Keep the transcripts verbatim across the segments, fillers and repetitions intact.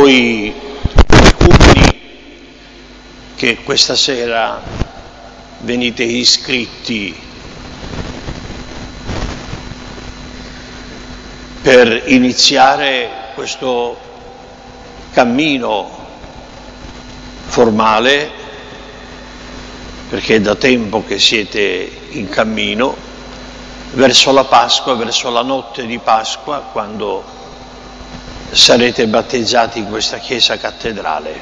voi catecumeni che questa sera venite iscritti per iniziare questo cammino formale, perché è da tempo che siete in cammino verso la Pasqua, verso la notte di Pasqua, quando sarete battezzati in questa chiesa cattedrale.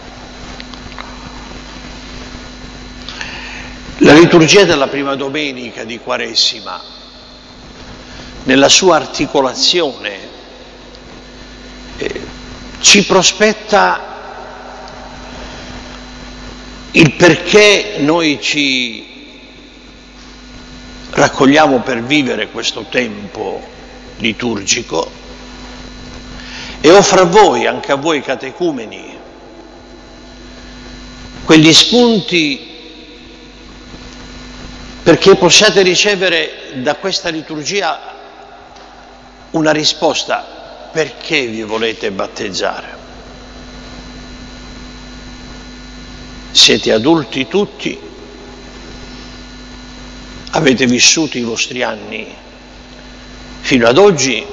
La liturgia della prima domenica di Quaresima, nella sua articolazione, eh, ci prospetta il perché noi ci raccogliamo per vivere questo tempo liturgico e offre a voi, anche a voi catecumeni, quegli spunti perché possiate ricevere da questa liturgia una risposta: perché vi volete battezzare? Siete adulti tutti, avete vissuto i vostri anni fino ad oggi.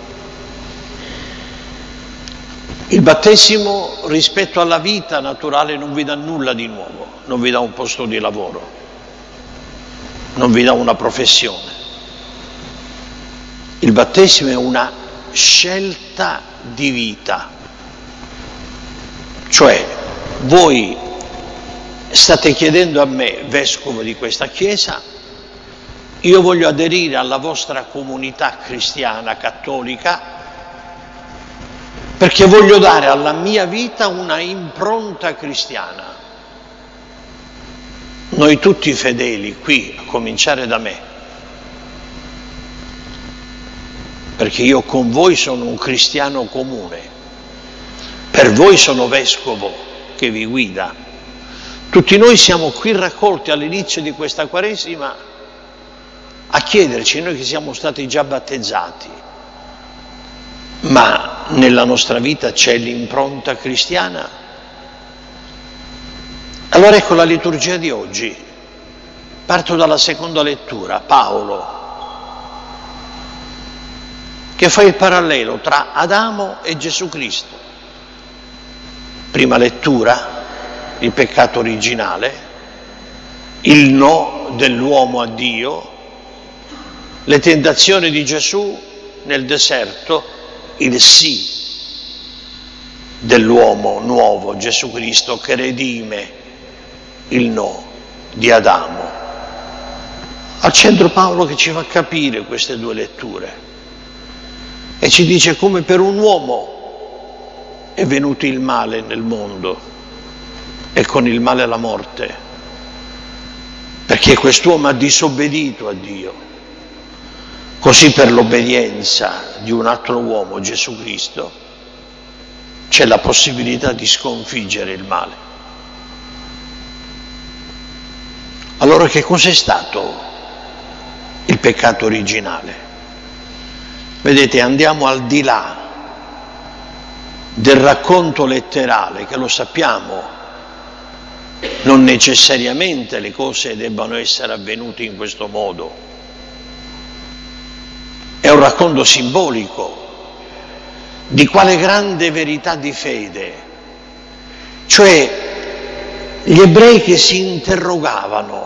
Il battesimo rispetto alla vita naturale non vi dà nulla di nuovo, non vi dà un posto di lavoro, non vi dà una professione. Il battesimo è una scelta di vita, cioè voi state chiedendo a me, vescovo di questa chiesa, io voglio aderire alla vostra comunità cristiana cattolica perché voglio dare alla mia vita una impronta cristiana. Noi tutti fedeli qui, a cominciare da me, perché io con voi sono un cristiano comune, per voi sono vescovo che vi guida. Tutti noi siamo qui raccolti all'inizio di questa Quaresima a chiederci, noi che siamo stati già battezzati, ma nella nostra vita c'è l'impronta cristiana? Allora ecco la liturgia di oggi. Parto dalla seconda lettura, Paolo, che fa il parallelo tra Adamo e Gesù Cristo. Prima lettura, il peccato originale, il no dell'uomo a Dio, le tentazioni di Gesù nel deserto, il sì dell'uomo nuovo, Gesù Cristo, che redime il no di Adamo. Al centro Paolo che ci fa capire queste due letture e ci dice come per un uomo è venuto il male nel mondo e con il male la morte, perché quest'uomo ha disobbedito a Dio. Così per l'obbedienza di un altro uomo, Gesù Cristo, c'è la possibilità di sconfiggere il male. Allora che cos'è stato il peccato originale? Vedete, andiamo al di là del racconto letterale, che lo sappiamo, non necessariamente le cose debbano essere avvenute in questo modo. È un racconto simbolico di quale grande verità di fede, cioè gli ebrei che si interrogavano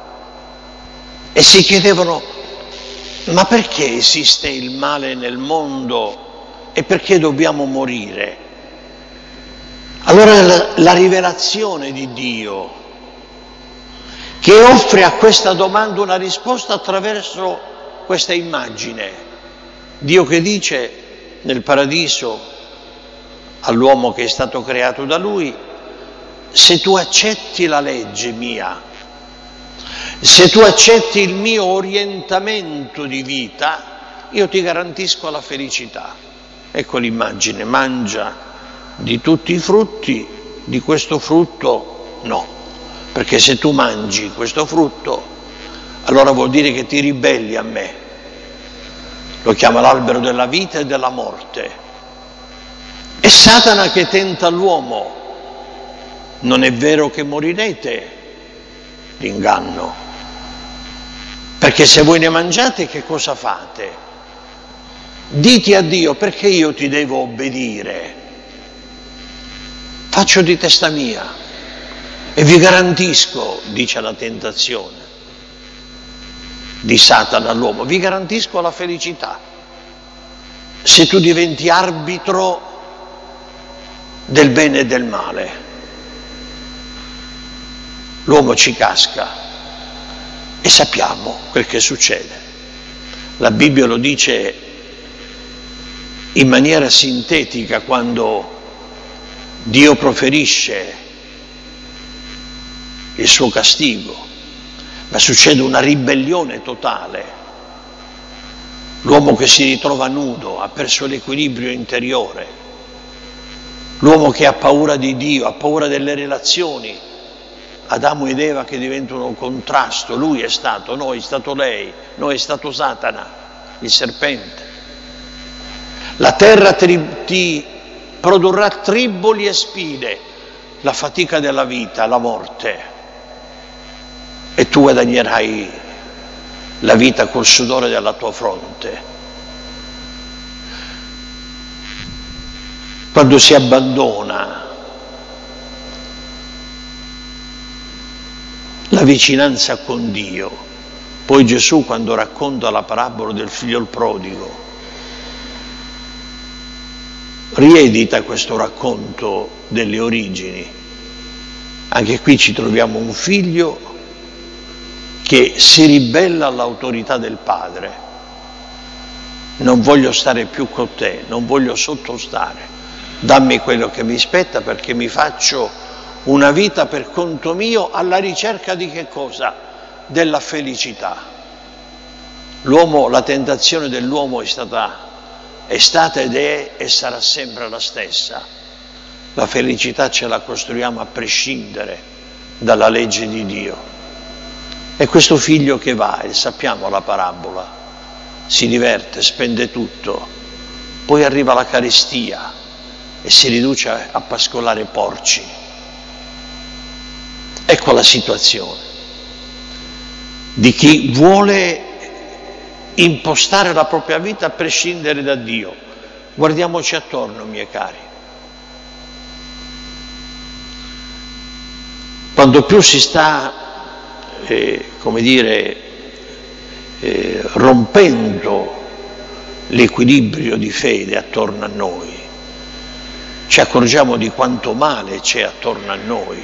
e si chiedevano: ma perché esiste il male nel mondo e perché dobbiamo morire? Allora la, la rivelazione di Dio, che offre a questa domanda una risposta attraverso questa immagine. Dio che dice nel paradiso all'uomo che è stato creato da lui: se tu accetti la legge mia, se tu accetti il mio orientamento di vita, io ti garantisco la felicità. Ecco l'immagine: mangia di tutti i frutti, di questo frutto no, perché se tu mangi questo frutto allora vuol dire che ti ribelli a me. Lo chiama l'albero della vita e della morte. È Satana che tenta l'uomo. Non è vero che morirete, l'inganno. Perché se voi ne mangiate, che cosa fate? Dite a Dio, perché io ti devo obbedire? Faccio di testa mia e vi garantisco, dice la tentazione di Satana all'uomo, vi garantisco la felicità. Se tu diventi arbitro del bene e del male, l'uomo ci casca e sappiamo quel che succede. La Bibbia lo dice in maniera sintetica quando Dio proferisce il suo castigo, ma succede una ribellione totale. L'uomo che si ritrova nudo, ha perso l'equilibrio interiore, l'uomo che ha paura di Dio, ha paura delle relazioni, Adamo ed Eva che diventano un contrasto, lui è stato, noi è stato lei, noi è stato Satana, il serpente. La terra tri- ti produrrà triboli e sfide, la fatica della vita, la morte, e tu guadagnerai la vita col sudore della tua fronte. Quando si abbandona la vicinanza con Dio, poi Gesù quando racconta la parabola del figlio prodigo, riedita questo racconto delle origini. Anche qui ci troviamo un figlio che si ribella all'autorità del padre. Non voglio stare più con te, non voglio sottostare, dammi quello che mi spetta perché mi faccio una vita per conto mio alla ricerca di che cosa? Della felicità. L'uomo, la tentazione dell'uomo è stata, è stata ed è e sarà sempre la stessa. La felicità ce la costruiamo a prescindere dalla legge di Dio. E questo figlio che va, e sappiamo la parabola, si diverte, spende tutto, poi arriva la carestia e si riduce a pascolare porci. Ecco la situazione di chi vuole impostare la propria vita a prescindere da Dio. Guardiamoci attorno, miei cari. Quando più si sta Eh, come dire, eh, rompendo l'equilibrio di fede attorno a noi, ci accorgiamo di quanto male c'è attorno a noi.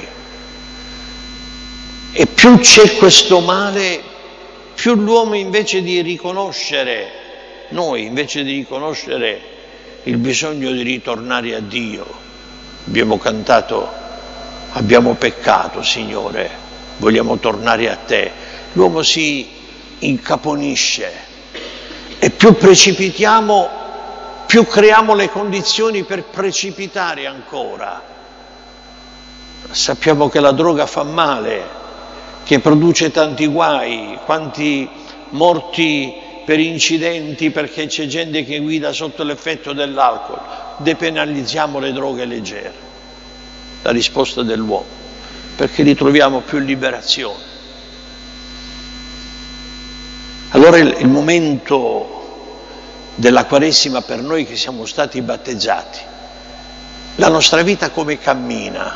E più c'è questo male, più l'uomo invece di riconoscere, noi invece di riconoscere il bisogno di ritornare a Dio, abbiamo cantato, abbiamo peccato, Signore, vogliamo tornare a te. L'uomo si incaponisce e più precipitiamo, più creiamo le condizioni per precipitare ancora. Sappiamo che la droga fa male, che produce tanti guai, quanti morti per incidenti perché c'è gente che guida sotto l'effetto dell'alcol. Depenalizziamo le droghe leggere. La risposta dell'uomo, perché ritroviamo più liberazione. Allora il, il momento della Quaresima per noi che siamo stati battezzati, la nostra vita come cammina?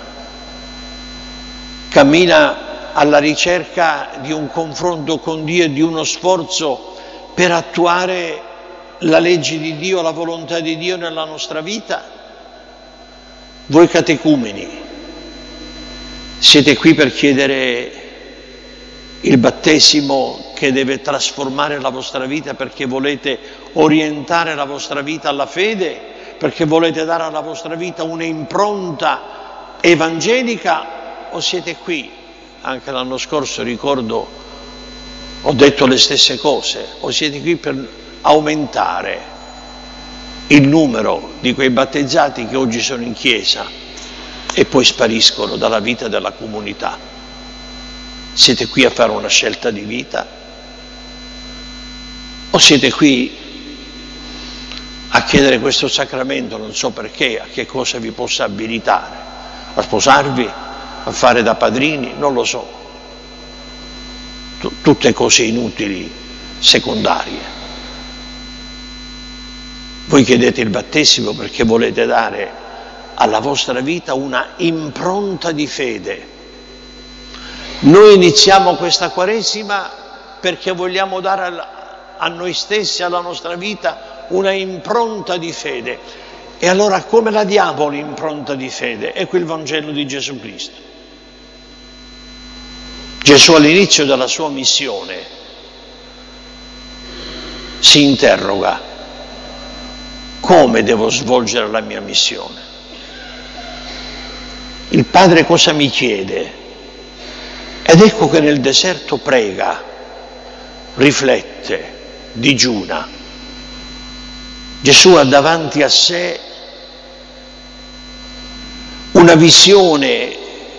Cammina alla ricerca di un confronto con Dio e di uno sforzo per attuare la legge di Dio, la volontà di Dio nella nostra vita? Voi catecumeni, siete qui per chiedere il battesimo che deve trasformare la vostra vita perché volete orientare la vostra vita alla fede, perché volete dare alla vostra vita un'impronta evangelica, o siete qui, anche l'anno scorso ricordo, ho detto le stesse cose, o siete qui per aumentare il numero di quei battezzati che oggi sono in chiesa e poi spariscono dalla vita della comunità? Siete qui a fare una scelta di vita? O siete qui a chiedere questo sacramento, non so perché, a che cosa vi possa abilitare, a sposarvi, a fare da padrini, non lo so. T- tutte cose inutili, secondarie. Voi chiedete il battesimo perché volete dare alla vostra vita una impronta di fede. Noi iniziamo questa Quaresima perché vogliamo dare a noi stessi, alla nostra vita, una impronta di fede. E allora come la diamo l'impronta di fede? Ecco il Vangelo di Gesù Cristo. Gesù all'inizio della sua missione si interroga: come devo svolgere la mia missione? Il Padre cosa mi chiede? Ed ecco che nel deserto prega, riflette, digiuna. Gesù ha davanti a sé una visione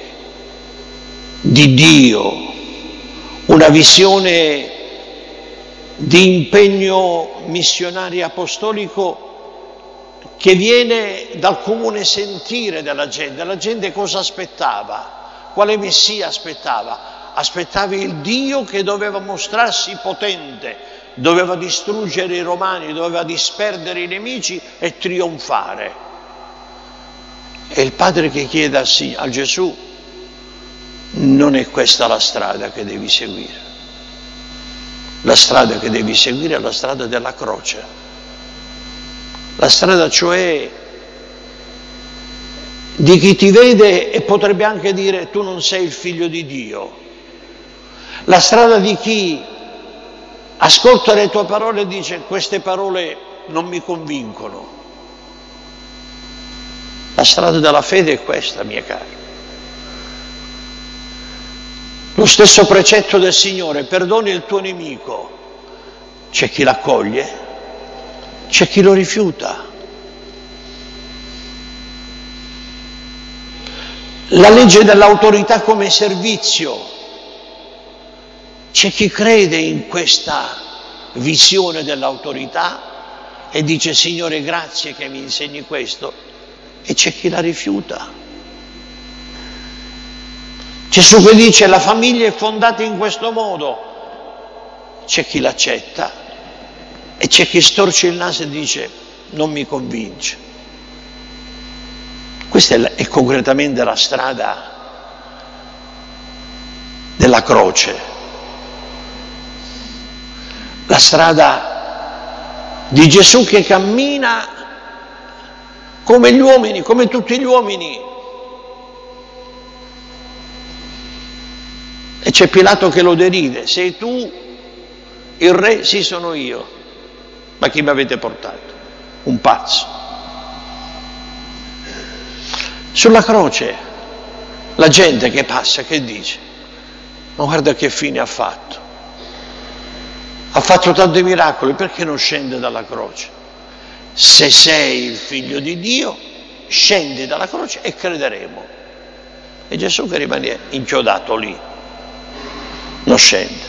di Dio, una visione di impegno missionario apostolico che viene dal comune sentire della gente. La gente cosa aspettava? Quale Messia aspettava? Aspettava il Dio che doveva mostrarsi potente, doveva distruggere i romani, doveva disperdere i nemici e trionfare. E il Padre che chiede a, a Gesù: non è questa la strada che devi seguire. La strada che devi seguire è la strada della croce. La strada cioè di chi ti vede e potrebbe anche dire: tu non sei il figlio di Dio. La strada di chi ascolta le tue parole e dice: queste parole non mi convincono. La strada della fede è questa, miei cari. Lo stesso precetto del Signore: perdoni il tuo nemico. C'è chi l'accoglie, c'è chi lo rifiuta. La legge dell'autorità come servizio. C'è chi crede in questa visione dell'autorità e dice: Signore, grazie che mi insegni questo. E c'è chi la rifiuta. Gesù che dice: la famiglia è fondata in questo modo. C'è chi l'accetta e c'è chi storce il naso e dice: non mi convince. Questa è, la, è concretamente la strada della croce, la strada di Gesù che cammina come gli uomini, come tutti gli uomini. E c'è Pilato che lo deride: sei tu il re? Sì, sono io. Ma chi mi avete portato? Un pazzo. Sulla croce la gente che passa, che dice? Ma guarda che fine ha fatto. Ha fatto tanti miracoli, perché non scende dalla croce? Se sei il figlio di Dio, scendi dalla croce e crederemo. E Gesù che rimane inchiodato lì, non scende.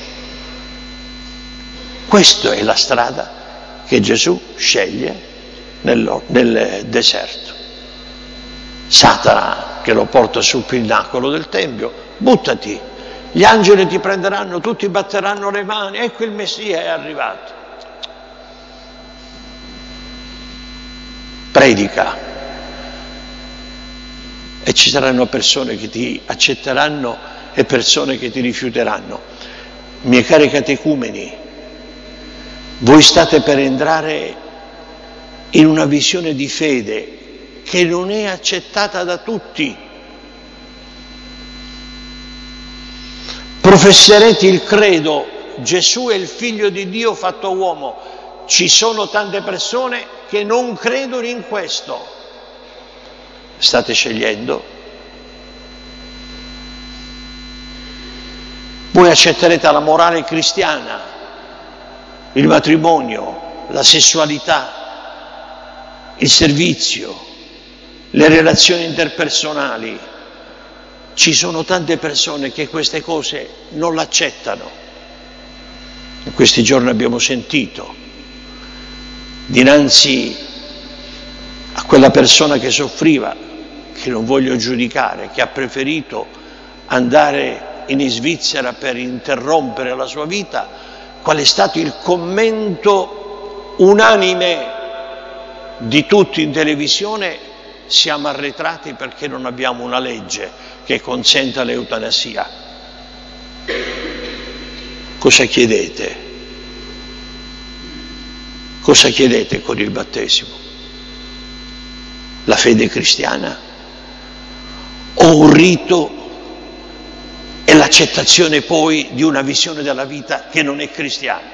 Questa è la strada che Gesù sceglie nel, nel deserto. Satana che lo porta sul pinnacolo del Tempio: buttati, gli angeli ti prenderanno, tutti batteranno le mani, ecco il Messia è arrivato. Predica e ci saranno persone che ti accetteranno e persone che ti rifiuteranno. Miei cari catecumeni, voi state per entrare in una visione di fede che non è accettata da tutti. Professerete il credo: Gesù è il figlio di Dio fatto uomo. Ci sono tante persone che non credono in questo. State scegliendo? Voi accetterete la morale cristiana, il matrimonio, la sessualità, il servizio, le relazioni interpersonali. Ci sono tante persone che queste cose non l'accettano. In questi giorni abbiamo sentito, dinanzi a quella persona che soffriva, che non voglio giudicare, che ha preferito andare in Svizzera per interrompere la sua vita, qual è stato il commento unanime di tutti in televisione? Siamo arretrati perché non abbiamo una legge che consenta l'eutanasia. Cosa chiedete? Cosa chiedete con il battesimo? La fede cristiana? O un rito e l'accettazione poi di una visione della vita che non è cristiana?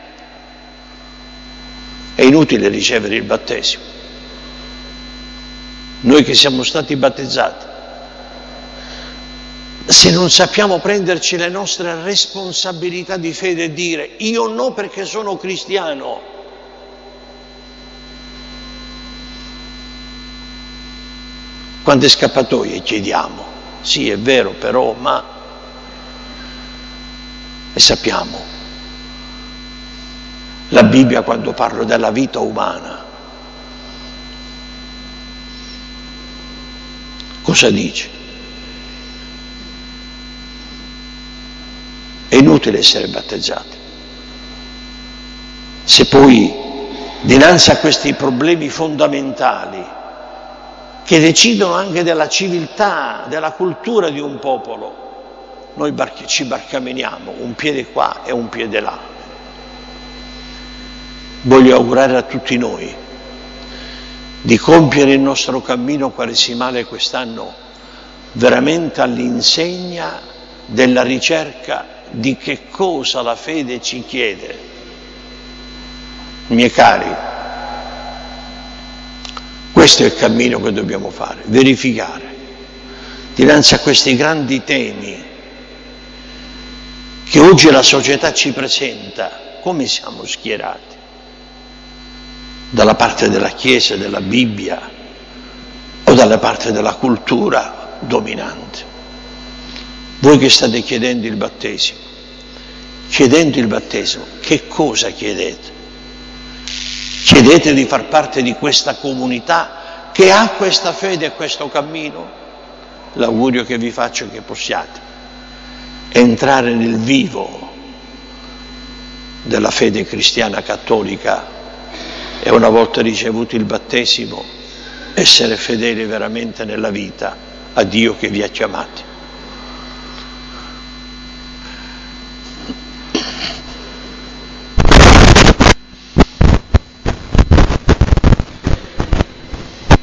È inutile ricevere il battesimo. Noi che siamo stati battezzati, se non sappiamo prenderci le nostre responsabilità di fede e dire io no perché sono cristiano, quante scappatoie chiediamo? Sì, è vero, però, ma... E sappiamo, la Bibbia quando parla della vita umana, cosa dice? È inutile essere battezzati. Se poi, dinanzi a questi problemi fondamentali, che decidono anche della civiltà, della cultura di un popolo, noi bar- ci barcameniamo, un piede qua e un piede là. Voglio augurare a tutti noi di compiere il nostro cammino quaresimale quest'anno veramente all'insegna della ricerca di che cosa la fede ci chiede. Miei cari, questo è il cammino che dobbiamo fare, verificare dinanzi a questi grandi temi che oggi la società ci presenta, come siamo schierati dalla parte della Chiesa, della Bibbia o dalla parte della cultura dominante. Voi che state chiedendo il battesimo, chiedendo il battesimo, che cosa chiedete? Chiedete di far parte di questa comunità che ha questa fede e questo cammino? L'augurio che vi faccio è che possiate entrare nel vivo della fede cristiana cattolica e una volta ricevuto il battesimo essere fedeli veramente nella vita a Dio che vi ha chiamati.